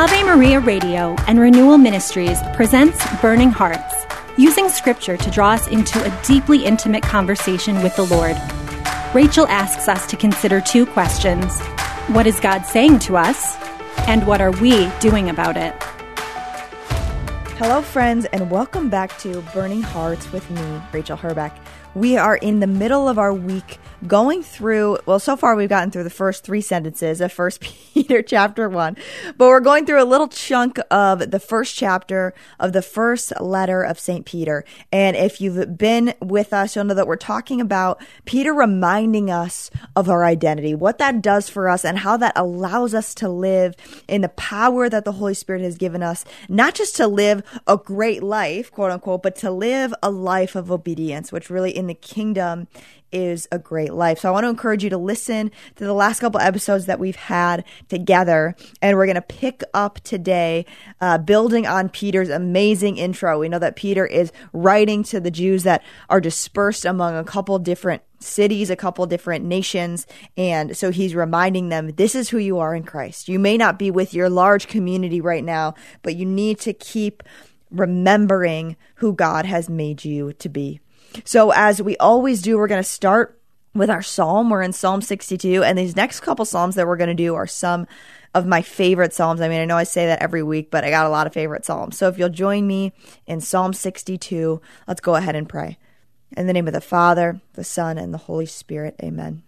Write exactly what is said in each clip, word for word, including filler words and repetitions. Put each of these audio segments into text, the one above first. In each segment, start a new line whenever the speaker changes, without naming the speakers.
Ave Maria Radio and Renewal Ministries presents Burning Hearts, using scripture to draw us into a deeply intimate conversation with the Lord. Rachel asks us to consider two questions. What is God saying to us? And what are we doing about it?
Hello, friends, and welcome back to Burning Hearts with me, Rachel Herbeck. We are in the middle of our week going through, well, so far we've gotten through the first three sentences of First Peter chapter one, but we're going through a little chunk of the first chapter of the first letter of Saint Peter. And if you've been with us, you'll know that we're talking about Peter reminding us of our identity, what that does for us and how that allows us to live in the power that the Holy Spirit has given us, not just to live a great life, quote unquote, but to live a life of obedience, which really in the kingdom is a great life. So I want to encourage you to listen to the last couple episodes that we've had together, and we're going to pick up today uh, building on Peter's amazing intro. We know that Peter is writing to the Jews that are dispersed among a couple different cities, a couple different nations, and so he's reminding them, this is who you are in Christ. You may not be with your large community right now, but you need to keep remembering who God has made you to be. So as we always do, we're going to start with our psalm. We're in Psalm sixty-two, and these next couple psalms that we're going to do are some of my favorite psalms. I mean, I know I say that every week, but I got a lot of favorite psalms. So if you'll join me in Psalm sixty-two, let's go ahead and pray. In the name of the Father, the Son, and the Holy Spirit, amen.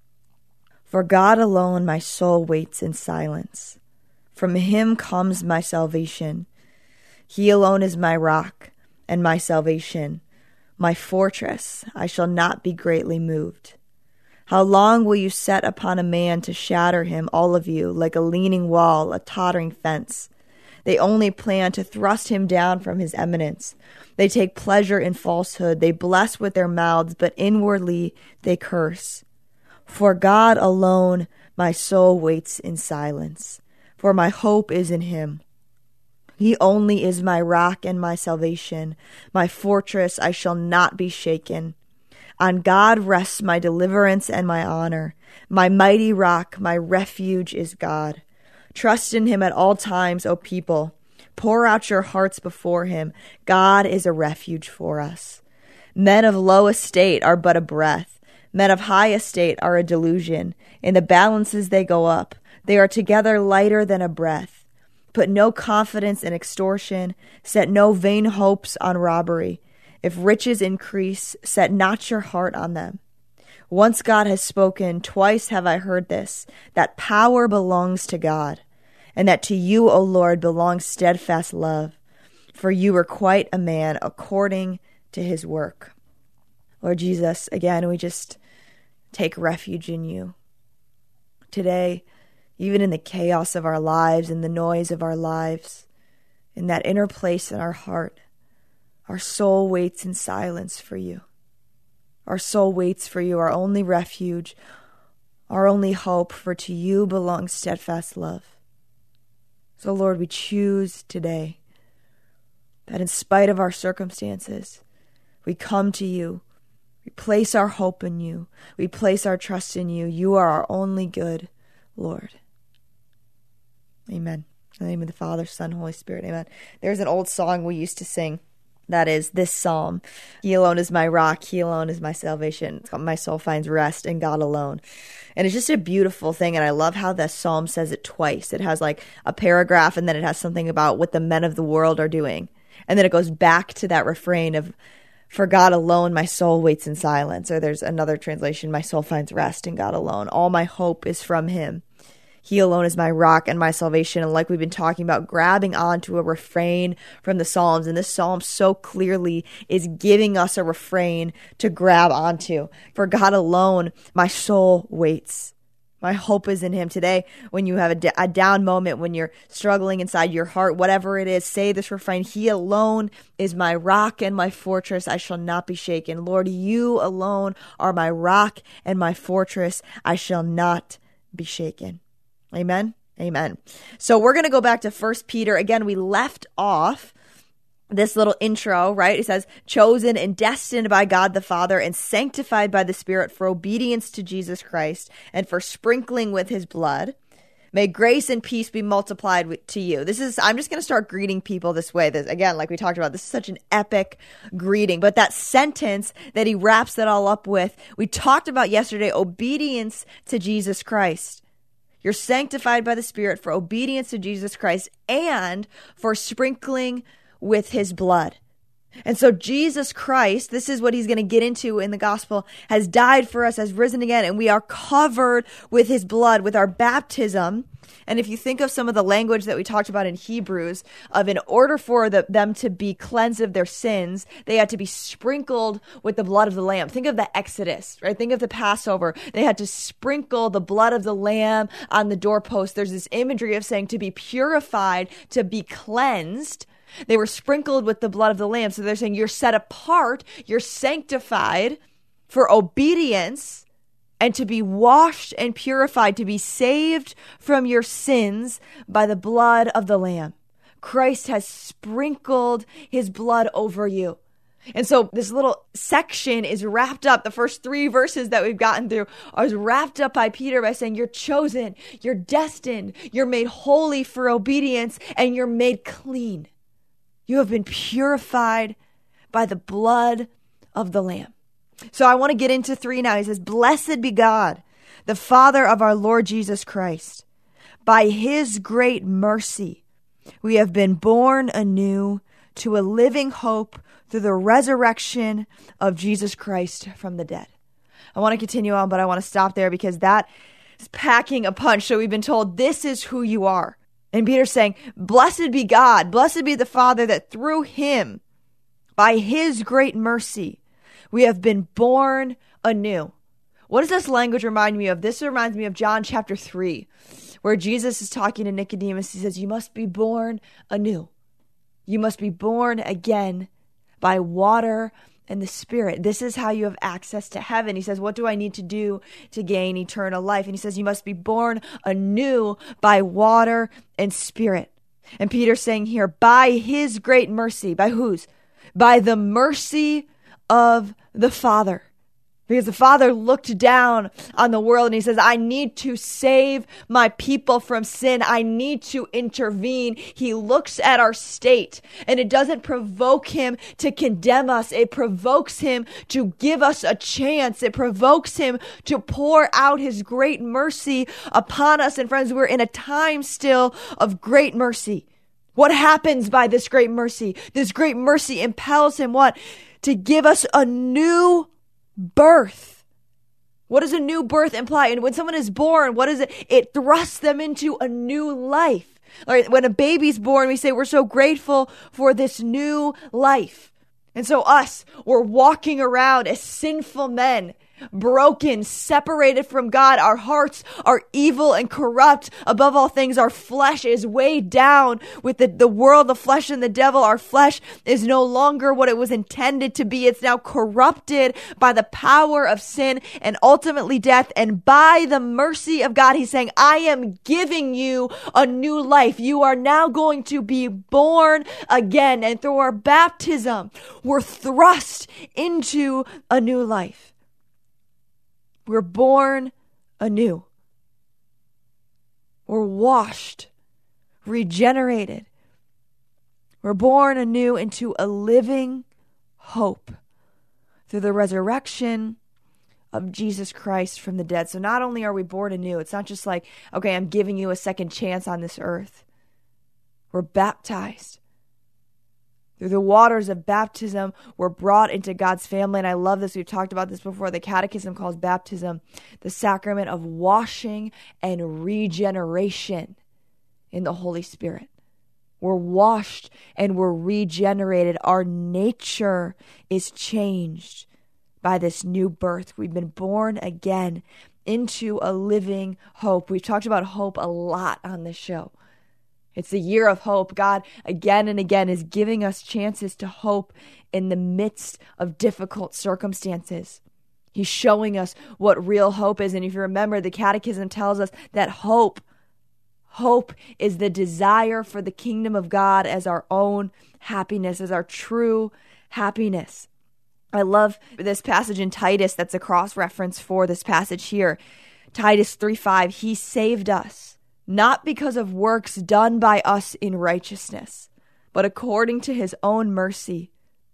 For God alone my soul waits in silence. From him comes my salvation. He alone is my rock and my salvation. My fortress, I shall not be greatly moved. How long will you set upon a man to shatter him, all of you, like a leaning wall, a tottering fence? They only plan to thrust him down from his eminence. They take pleasure in falsehood. They bless with their mouths, but inwardly they curse. For God alone my soul waits in silence, for my hope is in him. He only is my rock and my salvation, my fortress, I shall not be shaken. On God rests my deliverance and my honor. My mighty rock, my refuge is God. Trust in him at all times, O people. Pour out your hearts before him. God is a refuge for us. Men of low estate are but a breath. Men of high estate are a delusion. In the balances they go up. They are together lighter than a breath. Put no confidence in extortion. Set no vain hopes on robbery. If riches increase, set not your heart on them. Once God has spoken, twice have I heard this, that power belongs to God, and that to you, O Lord, belongs steadfast love. For you are quite a man according to his work. Lord Jesus, again, we just take refuge in you. Today, even in the chaos of our lives, in the noise of our lives, in that inner place in our heart, our soul waits in silence for you. Our soul waits for you, our only refuge, our only hope, for to you belongs steadfast love. So, Lord, we choose today that in spite of our circumstances, we come to you. We place our hope in you. We place our trust in you. You are our only good, Lord. Amen. In the name of the Father, Son, Holy Spirit. Amen. There's an old song we used to sing that is this psalm. He alone is my rock. He alone is my salvation. My soul finds rest in God alone. And it's just a beautiful thing. And I love how the psalm says it twice. It has like a paragraph, and then it has something about what the men of the world are doing. And then it goes back to that refrain of, for God alone, my soul waits in silence. Or there's another translation, my soul finds rest in God alone. All my hope is from him. He alone is my rock and my salvation. And like we've been talking about, grabbing onto a refrain from the Psalms. And this Psalm so clearly is giving us a refrain to grab onto. For God alone, my soul waits. My hope is in him. Today, when you have a, d- a down moment, when you're struggling inside your heart, whatever it is, say this refrain. He alone is my rock and my fortress. I shall not be shaken. Lord, you alone are my rock and my fortress. I shall not be shaken. Amen. Amen. So we're going to go back to First Peter. Again, we left off this little intro, right? It says, chosen and destined by God the Father and sanctified by the Spirit for obedience to Jesus Christ and for sprinkling with his blood. May grace and peace be multiplied to you. This is, I'm just going to start greeting people this way. This, again, like we talked about, this is such an epic greeting. But that sentence that he wraps that all up with, we talked about yesterday, obedience to Jesus Christ. You're sanctified by the Spirit for obedience to Jesus Christ and for sprinkling with his blood. And so Jesus Christ, this is what he's going to get into in the gospel, has died for us, has risen again, and we are covered with his blood, with our baptism. And if you think of some of the language that we talked about in Hebrews, of in order for the, them to be cleansed of their sins, they had to be sprinkled with the blood of the lamb. Think of the Exodus, right? Think of the Passover. They had to sprinkle the blood of the lamb on the doorpost. There's this imagery of saying to be purified, to be cleansed. They were sprinkled with the blood of the lamb. So they're saying you're set apart, you're sanctified for obedience and to be washed and purified, to be saved from your sins by the blood of the lamb. Christ has sprinkled his blood over you. And so this little section is wrapped up. The first three verses that we've gotten through are wrapped up by Peter by saying you're chosen, you're destined, you're made holy for obedience, and you're made clean. You have been purified by the blood of the Lamb. So I want to get into three now. He says, blessed be God, the Father of our Lord Jesus Christ. By his great mercy, we have been born anew to a living hope through the resurrection of Jesus Christ from the dead. I want to continue on, but I want to stop there because that is packing a punch. So we've been told this is who you are. And Peter's saying, blessed be God, blessed be the Father that through him, by his great mercy, we have been born anew. What does this language remind me of? This reminds me of John chapter three, where Jesus is talking to Nicodemus. He says, you must be born anew. You must be born again by water and the Spirit. This is how you have access to heaven. He says, what do I need to do to gain eternal life? And he says, you must be born anew by water and Spirit. And Peter's saying here, by his great mercy, by whose? By the mercy of the Father. Because the Father looked down on the world and he says, I need to save my people from sin. I need to intervene. He looks at our state and it doesn't provoke him to condemn us. It provokes him to give us a chance. It provokes him to pour out his great mercy upon us. And friends, we're in a time still of great mercy. What happens by this great mercy? This great mercy impels him what? To give us a new birth. What does a new birth imply? And when someone is born, what is it? It thrusts them into a new life. Right? When a baby's born, we say we're so grateful for this new life. And so us, we're walking around as sinful men, broken, separated from God. Our hearts are evil and corrupt. Above all things, our flesh is weighed down with the, the world, the flesh, and the devil. Our flesh is no longer what it was intended to be. It's now corrupted by the power of sin and ultimately death. And by the mercy of God, he's saying, I am giving you a new life. You are now going to be born again. And through our baptism, we're thrust into a new life. We're born anew. We're washed, regenerated. We're born anew into a living hope through the resurrection of Jesus Christ from the dead. So not only are we born anew, it's not just like, okay, I'm giving you a second chance on this earth. We're baptized. Through the waters of baptism, we're brought into God's family. And I love this. We've talked about this before. The Catechism calls baptism the sacrament of washing and regeneration in the Holy Spirit. We're washed and we're regenerated. Our nature is changed by this new birth. We've been born again into a living hope. We've talked about hope a lot on this show. It's the year of hope. God, again and again, is giving us chances to hope in the midst of difficult circumstances. He's showing us what real hope is. And if you remember, the Catechism tells us that hope, hope is the desire for the kingdom of God as our own happiness, as our true happiness. I love this passage in Titus that's a cross-reference for this passage here. Titus three five, he saved us not because of works done by us in righteousness, but according to his own mercy,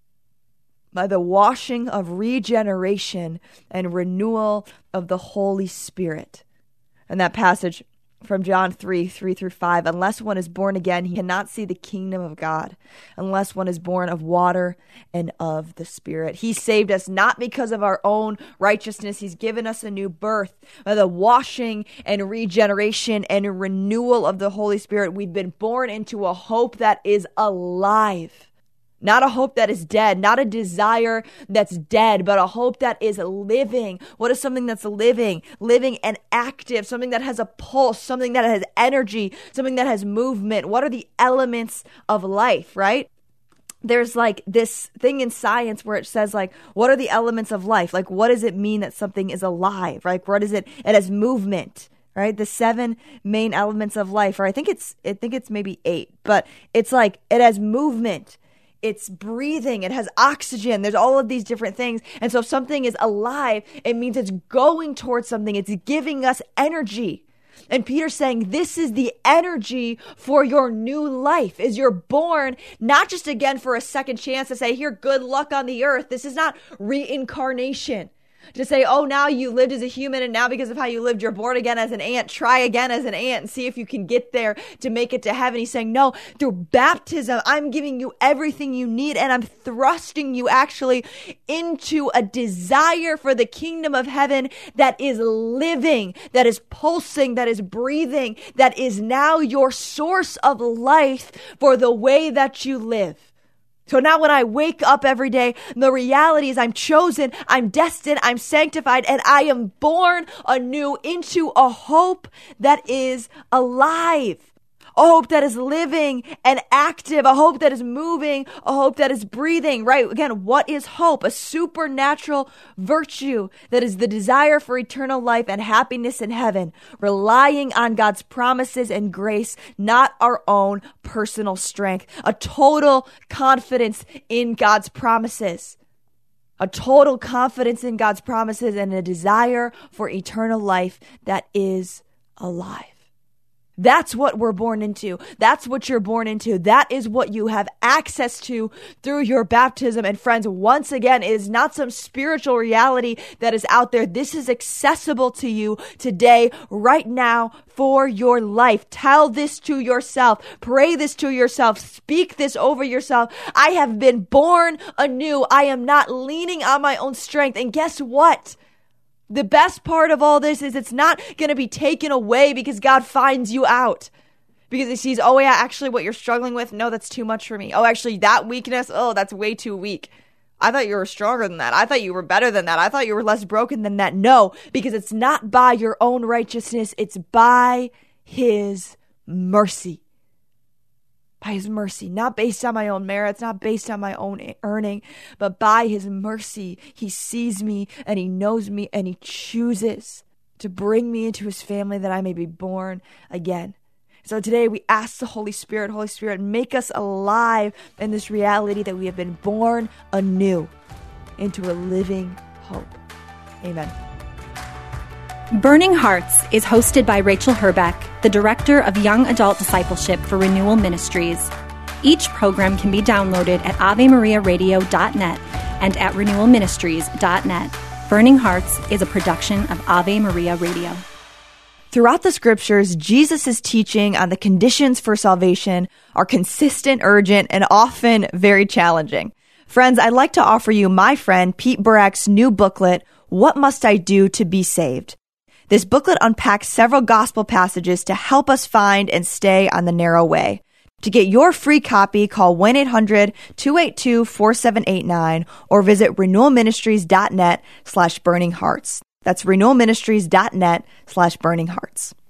by the washing of regeneration and renewal of the Holy Spirit. And that passage from John three, three through five, unless one is born again, he cannot see the kingdom of God, unless one is born of water and of the Spirit. He saved us not because of our own righteousness. He's given us a new birth, by the washing and regeneration and renewal of the Holy Spirit. We've been born into a hope that is alive. Not a hope that is dead, not a desire that's dead, but a hope that is living. What is something that's living? Living and active, something that has a pulse, something that has energy, something that has movement. What are the elements of life, right? There's like this thing in science where it says like, what are the elements of life? Like, what does it mean that something is alive, right? What is it? It has movement. Right? The seven main elements of life, or I think it's, I think it's maybe eight, but it's like, it has movement. It's breathing. It has oxygen. There's all of these different things. And so if something is alive, it means it's going towards something. It's giving us energy. And Peter's saying this is the energy for your new life, is you're born not just again for a second chance to say, here, good luck on the earth. This is not reincarnation. To say, oh, now you lived as a human and now because of how you lived, you're born again as an ant. Try again as an ant and see if you can get there to make it to heaven. He's saying, no, through baptism, I'm giving you everything you need and I'm thrusting you actually into a desire for the kingdom of heaven that is living, that is pulsing, that is breathing, that is now your source of life for the way that you live. So now when I wake up every day, the reality is I'm chosen, I'm destined, I'm sanctified, and I am born anew into a hope that is alive. A hope that is living and active, a hope that is moving, a hope that is breathing, right? Again, what is hope? A supernatural virtue that is the desire for eternal life and happiness in heaven, relying on God's promises and grace, not our own personal strength. A total confidence in God's promises. A total confidence in God's promises and a desire for eternal life that is alive. That's what we're born into. That's what you're born into. That is what you have access to through your baptism. And friends, once again, it is not some spiritual reality that is out there. This is accessible to you today, right now, for your life. Tell this to yourself. Pray this to yourself. Speak this over yourself. I have been born anew. I am not leaning on my own strength. And guess what? The best part of all this is it's not going to be taken away because God finds you out. Because he sees, oh yeah, actually what you're struggling with, no, that's too much for me. Oh, actually that weakness, oh, that's way too weak. I thought you were stronger than that. I thought you were better than that. I thought you were less broken than that. No, because it's not by your own righteousness. It's by his mercy. By his mercy, not based on my own merits, not based on my own earning, but by his mercy, he sees me and he knows me and he chooses to bring me into his family that I may be born again. So today we ask the Holy Spirit, Holy Spirit, make us alive in this reality that we have been born anew into a living hope. Amen.
Burning Hearts is hosted by Rachel Herbeck, the Director of Young Adult Discipleship for Renewal Ministries. Each program can be downloaded at ave maria radio dot net and at renewal ministries dot net. Burning Hearts is a production of Ave Maria Radio.
Throughout the scriptures, Jesus' teaching on the conditions for salvation are consistent, urgent, and often very challenging. Friends, I'd like to offer you my friend Pete Burak's new booklet, What Must I Do to Be Saved? This booklet unpacks several gospel passages to help us find and stay on the narrow way. To get your free copy, call one eight hundred two eight two four seven eight nine or visit renewal ministries dot net slash burning hearts. That's renewal ministries dot net slash burning hearts.